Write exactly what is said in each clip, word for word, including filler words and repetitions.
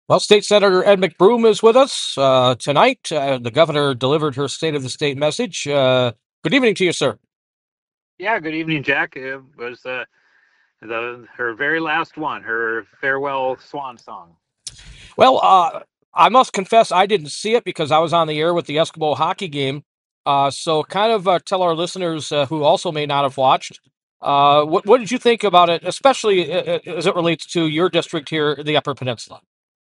Well, State Senator Ed McBroom is with us uh, tonight. Uh, the governor delivered her State of the State message. Uh, good evening to you, sir. Yeah, good evening, Jack. It was uh, the her very last one, her farewell swan song. Well, uh, I must confess I didn't see it because I was on the air with the Eskimo hockey game. Uh, so, kind of uh, tell our listeners uh, who also may not have watched, uh, what, what did you think about it, especially uh, uh, as it relates to your district here, the Upper Peninsula?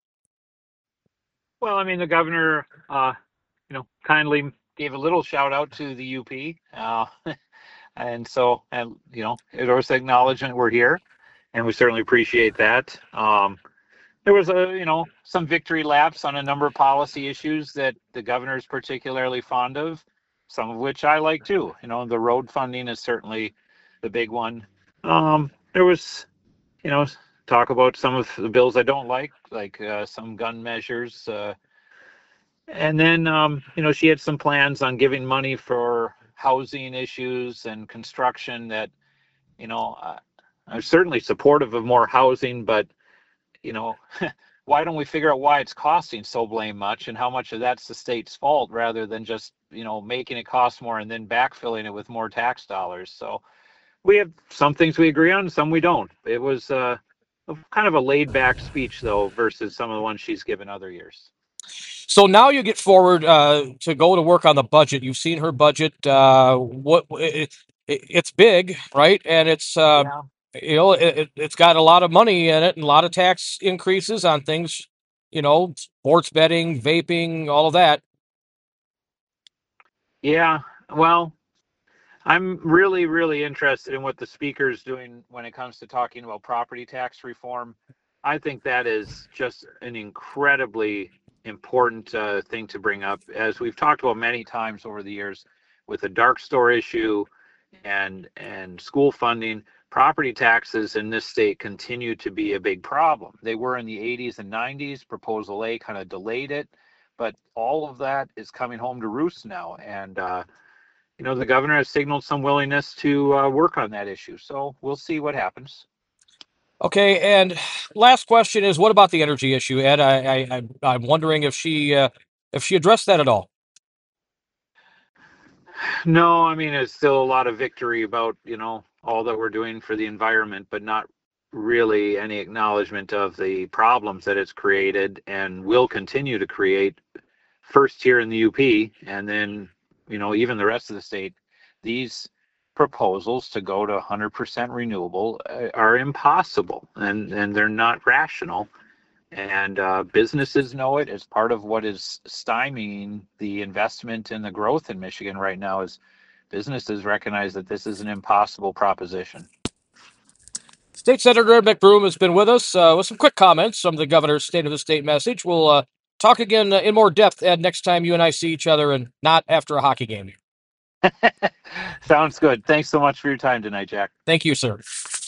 Well, I mean, the governor, uh, you know, kindly gave a little shout out to the U P, uh, and so, and you know, it was acknowledgement we're here, and we certainly appreciate that. Um, there was a, you know, some victory laps on a number of policy issues that the governor is particularly fond of, some of which I like too. You know, the road funding is certainly the big one. Um, there was you know, talk about some of the bills I don't like, like uh, some gun measures. Uh, and then, um, you know, she had some plans on giving money for housing issues and construction that, you know, uh, I'm certainly supportive of more housing, but, you know, why don't we figure out why it's costing so blame much and how much of that's the state's fault rather than just, you know, making it cost more and then backfilling it with more tax dollars. So, we have some things we agree on, some we don't. It was uh, kind of a laid back speech, though, versus some of the ones she's given other years. So now you get forward uh, to go to work on the budget. You've seen her budget. Uh, what it, it, it's big, right? And it's uh, Yeah. you know it, it's got a lot of money in it and a lot of tax increases on things, you know, sports betting, vaping, all of that. Yeah. Well, I'm really, really interested in what the speaker's doing when it comes to talking about property tax reform. I think that is just an incredibly important uh, thing to bring up, as we've talked about many times over the years with the dark store issue and and school funding. Property taxes in this state continue to be a big problem. They were in the eighties and nineties. Proposal A kind of delayed it, but all of that is coming home to roost now. And uh, you know, the governor has signaled some willingness to uh, work on that issue. So we'll see what happens. Okay, and last question is, what about the energy issue, Ed? I, I, I I'm wondering if she uh, if she addressed that at all. No, I mean, it's still a lot of victory about, you know, all that we're doing for the environment, but not really any acknowledgement of the problems that it's created and will continue to create, first here in the U P and then, you know, even the rest of the state. These proposals to go to one hundred percent renewable uh, are impossible, and and they're not rational, and uh, businesses know it. As part of what is stymieing the investment and the growth in Michigan right now is businesses recognize that this is an impossible proposition. State Senator Ed McBroom has been with us uh, with some quick comments from the governor's State of the State message. We'll uh, talk again uh, in more depth, Ed, next time you and I see each other, and not after a hockey game. Sounds good. Thanks so much for your time tonight, Jack. Thank you, sir.